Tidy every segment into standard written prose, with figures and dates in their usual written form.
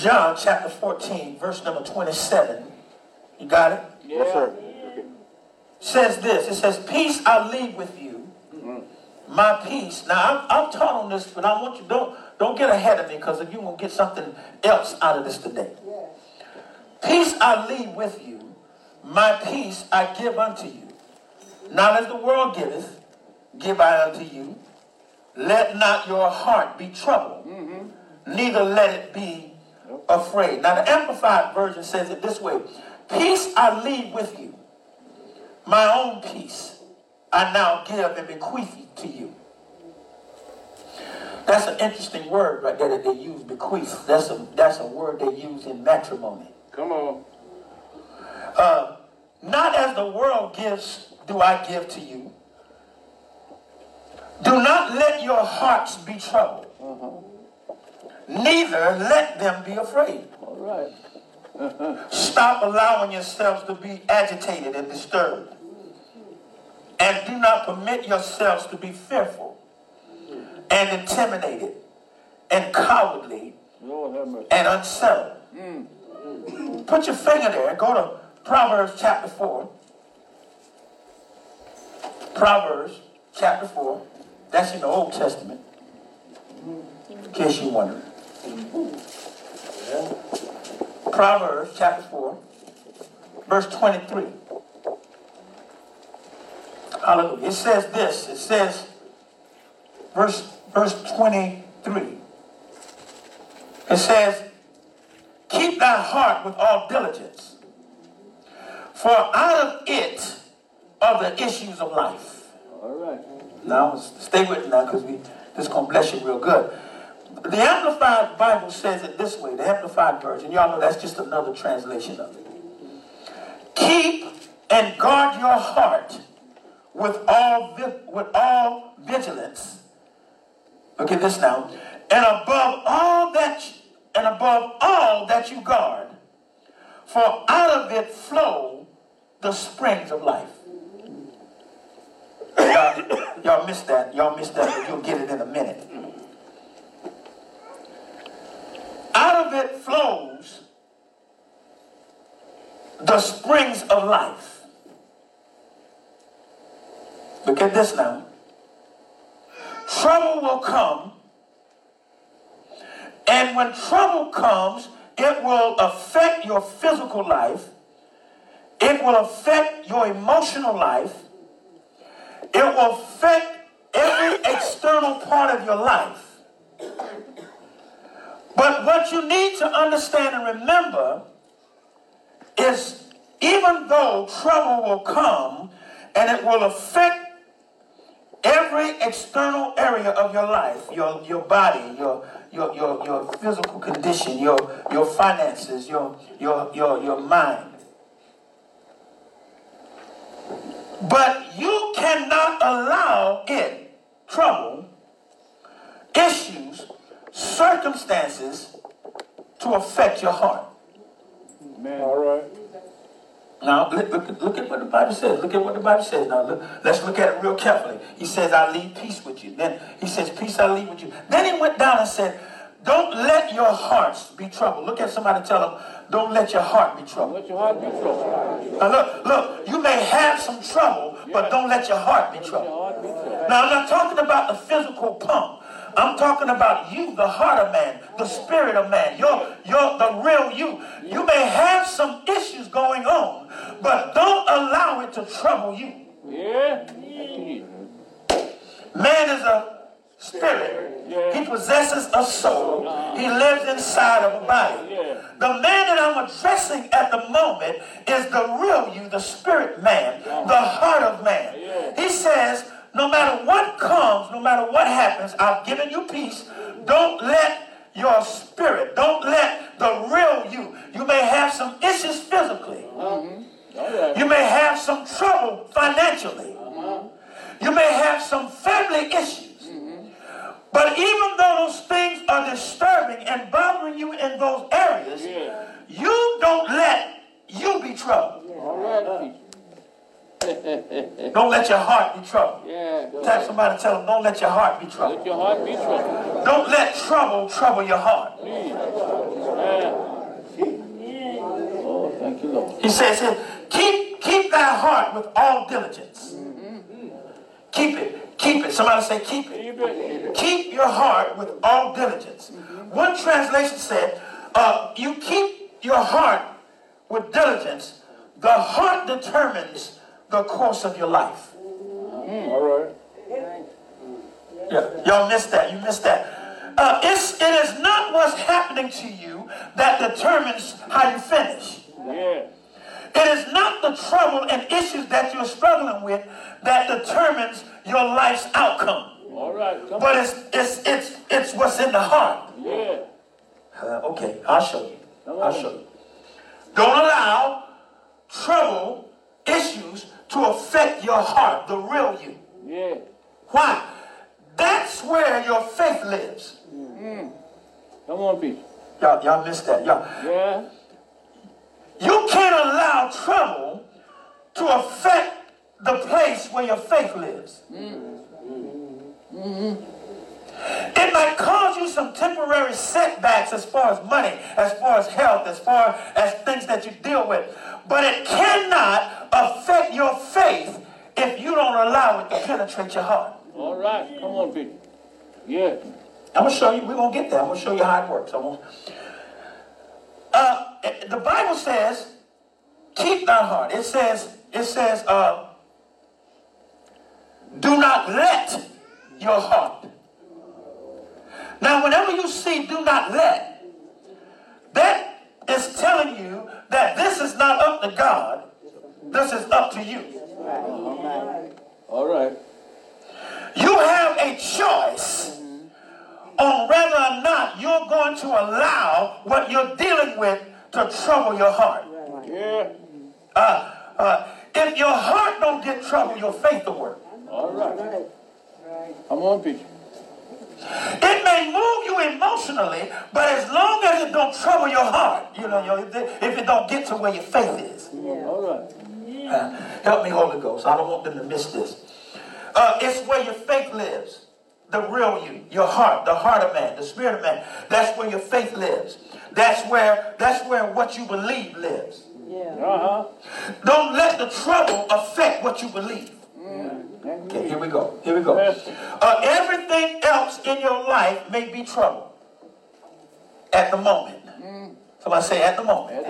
John chapter 14, verse number 27. You got it? Yes, sir. Says this. It says, peace I leave with you. My peace. Now, I'm taught on this, but I want you, don't get ahead of me, because if you won't get something else out of this today. Peace I leave with you. My peace I give unto you. Not as the world giveth, give I unto you. Let not your heart be troubled, neither let it be afraid. Now the Amplified Version says it this way. Peace I leave with you. My own peace I now give and bequeath to you. That's an interesting word right there that they use, bequeath. That's a word they use in matrimony. Come on. Not as the world gives, do I give to you. Do not let your hearts be troubled. Neither let them be afraid. All right. Stop allowing yourselves to be agitated and disturbed. And do not permit yourselves to be fearful and intimidated and cowardly and unsettled. Put your finger there and go to Proverbs chapter 4. Proverbs chapter 4. That's in the Old Testament. In case you're wondering. Proverbs chapter 4, verse 23. Hallelujah. It says this. It says, verse 23. It says, keep thy heart with all diligence, for out of it are the issues of life. All right. Now, stay with me now, because this is going to bless you real good. The Amplified Bible says it this way, the Amplified Version. Y'all know that's just another translation of it. Keep and guard your heart with all vigilance. Look at this now. And above all that you guard, for out of it flow the springs of life. Y'all missed that. Y'all missed that, but you'll get it in a minute. Out of it flows the springs of life. Look at this now. Trouble will come, and when trouble comes, it will affect your physical life. It will affect your emotional life. It will affect every external part of your life. But what you need to understand and remember is even though trouble will come and it will affect every external area of your life, your body, your physical condition, your finances, your mind. But you cannot allow it, trouble, issues, circumstances to affect your heart. Man. All right. Now, look at what the Bible says. Look at what the Bible says. Now, let's look at it real carefully. He says, I leave peace with you. Then he says, peace I leave with you. Then he went down and said, don't let your hearts be troubled. Look at somebody and tell them, don't let your heart be troubled. Let your heart be troubled. Now, look, you may have some trouble, but don't let your heart be troubled. Now, I'm not talking about the physical pump. I'm talking about you, the heart of man, the spirit of man, you're the real you. You may have some issues going on, but don't allow it to trouble you. Yeah. Man is a spirit. He possesses a soul. He lives inside of a body. The man that I'm addressing at the moment is the real you, the spirit man, the heart of man. He says, no matter what comes, no matter what happens, I've given you peace. Don't let your spirit, don't let the real you may have some issues physically. You may have some trouble financially. You may have some family issues. But even though those things are disturbing and bothering you in those areas, you don't let you be troubled. All right. Don't let your heart be troubled. Yeah. Tap somebody, tell them, don't let your heart be troubled. Let your heart be troubled. Don't let trouble your heart. Please. Yeah. Oh, thank you, Lord. He says here, keep thy heart with all diligence. Keep it. Somebody say keep it. Keep it. Keep your heart with all diligence. One translation said, you keep your heart with diligence. The heart determines the course of your life. All right. Yeah, y'all missed that. You missed that. It is not what's happening to you that determines how you finish. Yeah. It is not the trouble and issues that you're struggling with that determines your life's outcome. All right. Come But on. it's what's in the heart. Yeah. Okay, I'll show you. I'll show you. Don't allow trouble, issues to affect your heart, the real you. Yeah. Why? That's where your faith lives. Come on, Peter. Y'all missed that. Yeah. You can't allow trouble to affect the place where your faith lives. It might cause you some temporary setbacks as far as money, as far as health, as far as things that you deal with. But it cannot affect your faith if you don't allow it to penetrate your heart. All right. Come on, Peter. Yeah. I'm going to show you. We're going to get there. I'm going to show you how it works. The Bible says, keep thy heart. It says, do not let your heart. Now, whenever you see do not let, that is telling you that this is not up to God. This is up to you. All right. You have a choice on whether or not you're going to allow what you're dealing with to trouble your heart. Yeah. If your heart don't get troubled, your faith will work. All right. Come on, Peter. It may move you emotionally, but as long as it don't trouble your heart, if it don't get to where your faith is. All right. Help me, Holy Ghost. I don't want them to miss this. It's where your faith lives. The real you, your heart, the heart of man, the spirit of man. That's where your faith lives. That's where what you believe lives. Uh-huh. Don't let the trouble affect what you believe. Okay, here we go. Everything else in your life may be trouble at the moment. Somebody say at the moment.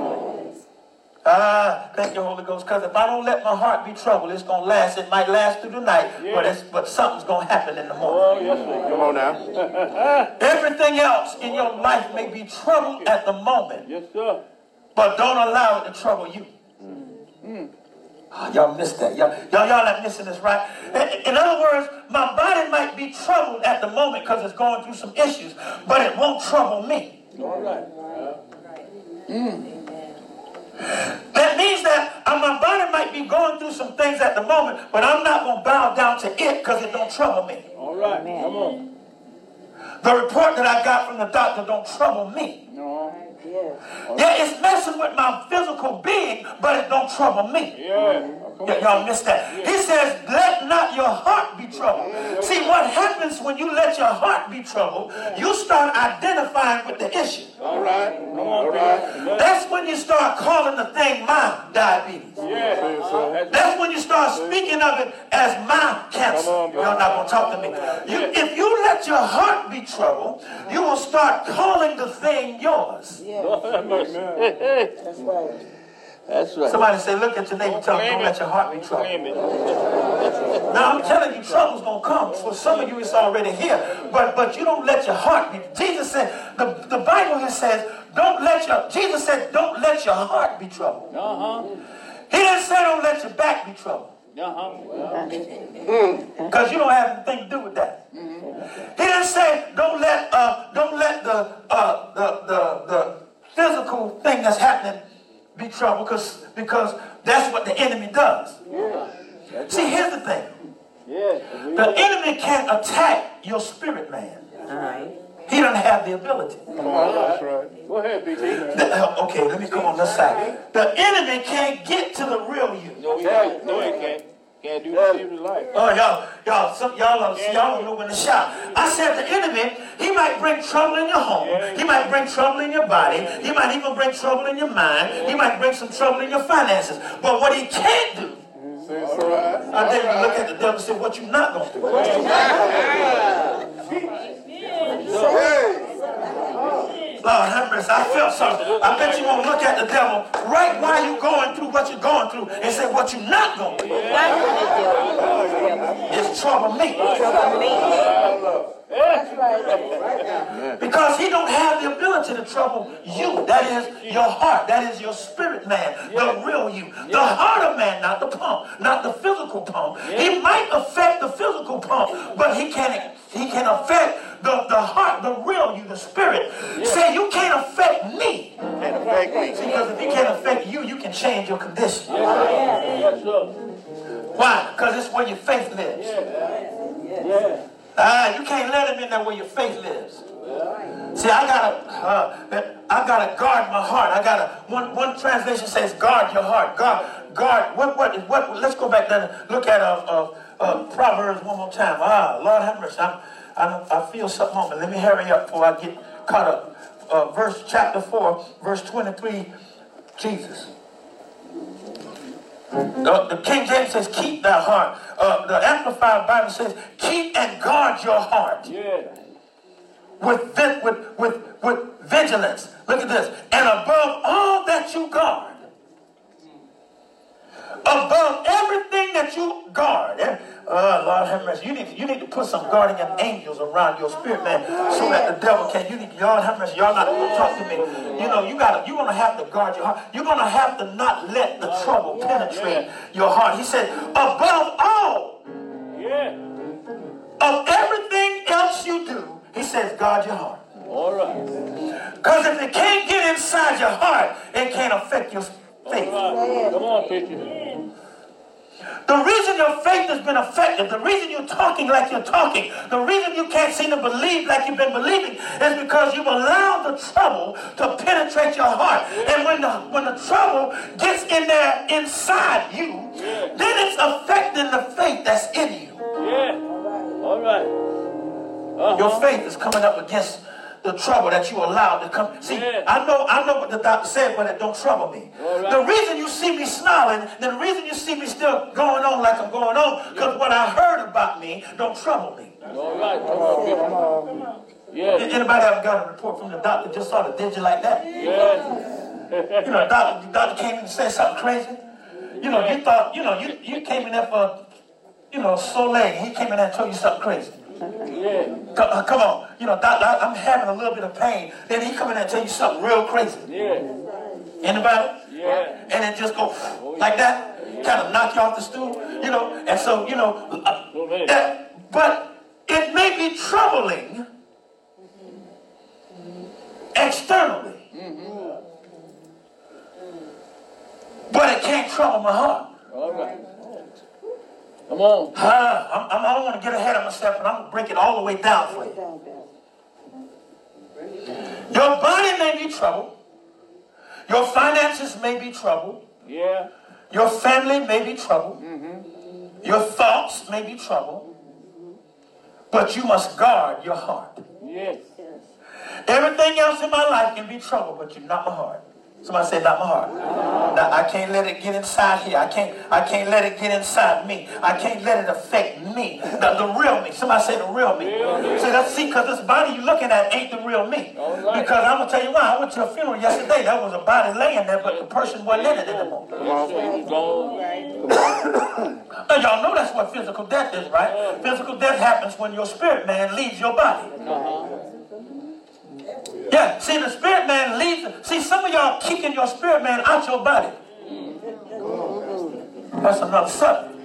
Thank you, Holy Ghost, because if I don't let my heart be troubled, it's going to last. It might last through the night, but something's going to happen in the morning. Oh, yes, sir. Come on now. Everything else in your life may be troubled at the moment, Yes, sir. but don't allow it to trouble you. Y'all missed that. Y'all not missing this, right? In other words, my body might be troubled at the moment because it's going through some issues, but it won't trouble me. All right. That means that my body might be going through some things at the moment, but I'm not going to bow down to it because it don't trouble me. All right. Come on. The report that I got from the doctor don't trouble me. No. Yeah, it's messing with my physical being, but it don't trouble me. Yeah. Y'all missed that. He says, let not your heart be troubled. See, what happens when you let your heart be troubled, you start identifying with the issue. All right. Come on, Peter. That's when you start calling the thing my diabetes. Yeah. That's when you start speaking of it as my cancer. You're not going to talk to me. If you let your heart be troubled, you will start calling the thing yours. That's right. That's right. Somebody say, look at your neighbor, tell them, don't let your heart be troubled. Now, I'm telling you, trouble's going to come. For some of you, it's already here. But you don't let your heart be. Jesus said, the Bible here says, Jesus said, don't let your heart be troubled. He didn't say, don't let your back be troubled. Because you don't have anything to do with that. He didn't say, don't let the physical thing that's happening be trouble, because that's what the enemy does. See, here's the thing. The enemy can attack your spirit man. He doesn't have the ability. That's right. Go ahead, BT. Okay, let me come on this side. The enemy can't get to the real you. No, he can't. No, he can't. Can't do that in his life. Oh, y'all don't know when to shout. I said the enemy, he might bring trouble in your home. He might bring trouble in your body. He might even bring trouble in your mind. He might bring some trouble in your finances. But what he can't do, I dare you to look at the devil and say, what you not going to do? Lord have mercy, I felt something. I bet you won't look at the devil right while you're going through what you're going through and say, what you not going to do is trouble me. That's right. Because he don't have the ability to trouble you. That is your heart. That is your spirit man, the real you. The heart of man, not the pump, not the physical pump. He might affect the physical pump, but he can affect the heart, the real you, the spirit. Say, you can't affect me. Can't affect me. Because if he can't affect you, you can change your condition. Yes, sir. Why? Because it's where your faith lives. You can't let him in there where your faith lives. See, I gotta guard my heart. One translation says, guard your heart. Guard. What? Let's go back there and look at Proverbs one more time. Lord have mercy. I feel something on me. Let me hurry up before I get caught up. Chapter 4, verse 23. Jesus. The King James says, keep thy heart. The Amplified Bible says, keep and guard your heart. With vigilance. Look at this. And above all that you guard. Above everything that you guard. Lord have mercy. You need to put some guardian angels around your spirit, man, so that the devil can. Lord have mercy. Y'all not going to talk to me. You're going to have to guard your heart. You're going to have to not let the trouble penetrate your heart. He said, above all of everything else you do, he says, guard your heart. All right. Because if it can't get inside your heart, it can't affect your faith. Right. Come on, preacher. The reason your faith has been affected, the reason you're talking like you're talking, the reason you can't seem to believe like you've been believing is because you've allowed the trouble to penetrate your heart. And when the trouble gets in there inside you, then it's affecting the faith that's in you. All right. Your faith is coming up against the trouble that you allowed to come. See, I know what the doctor said, but it don't trouble me. Right. The reason you see me snarling, the reason you see me still going on like I'm going on, because what I heard about me don't trouble me. All right, come on. Anybody ever got a report from the doctor just sort of did you like that? The doctor came in and said something crazy. You thought, you came in there for, Soleil. He came in there and told you something crazy. Come on. Doctor, I'm having a little bit of pain. Then he come in and tell you something real crazy. Anybody? And it just go like that. Kind of knock you off the stool. And so, but it may be troubling externally. But it can't trouble my heart. All right. Come on. I don't want to get ahead of myself, but I'm going to break it all the way down for you. Your body may be troubled. Your finances may be troubled. Your family may be troubled. Your thoughts may be troubled. But you must guard your heart. Everything else in my life can be troubled, but you're not my heart. Somebody say, not my heart. Now, I can't let it get inside here. I can't let it get inside me. I can't let it affect me. The real me. Somebody say the real me. See, because this body you're looking at ain't the real me. Because I'm going to tell you why. I went to a funeral yesterday. There was a body laying there, but the person wasn't in it anymore. Now, y'all know that's what physical death is, right? Physical death happens when your spirit man leaves your body. See, the spirit man leaves. See, some of y'all kicking your spirit man out your body. That's another subject.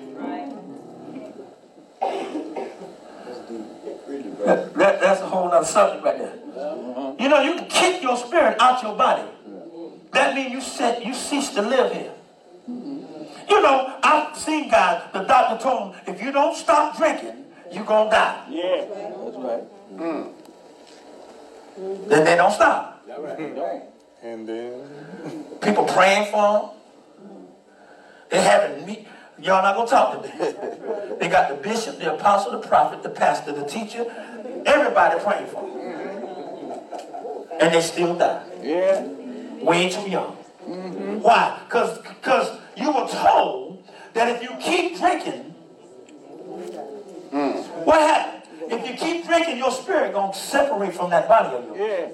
That's a whole other subject right there. You can kick your spirit out your body. That means you cease to live here. I've seen guys, the doctor told them, if you don't stop drinking, you're going to die. That's right. then they don't stop. And then People praying for them. They having me. Y'all not gonna talk to me. They got the bishop, the apostle, the prophet, the pastor, the teacher, everybody praying for them. And they still die. Yeah. Way too young. Why? Because you were told that if you keep drinking, what happened? If you keep drinking, your spirit gonna separate from that body of yours. Yeah.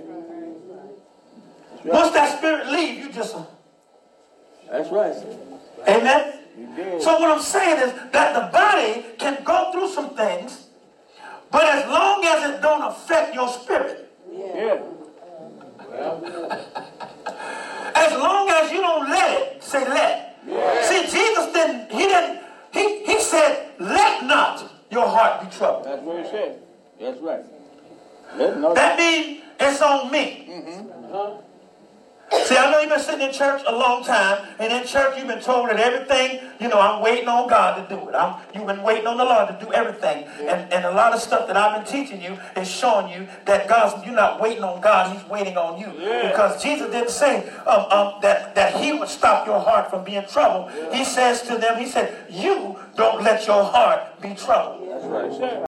Once that spirit leave, you just That's right. amen. You did. So what I'm saying is that the body can go through some things, but as long as it don't affect your spirit, Yeah. as long as you don't let it, say let. See, Jesus he said, let not your heart be troubled. That's what he said. That's right. Let no. That means it's on me. See, I know you've been sitting in church a long time, and in church you've been told that everything, I'm waiting on God to do it. You've been waiting on the Lord to do everything. And a lot of stuff that I've been teaching you is showing you that you're not waiting on God, He's waiting on you. Yeah. Because Jesus didn't say that He would stop your heart from being troubled. He says to them, He said, you don't let your heart be troubled. That's right.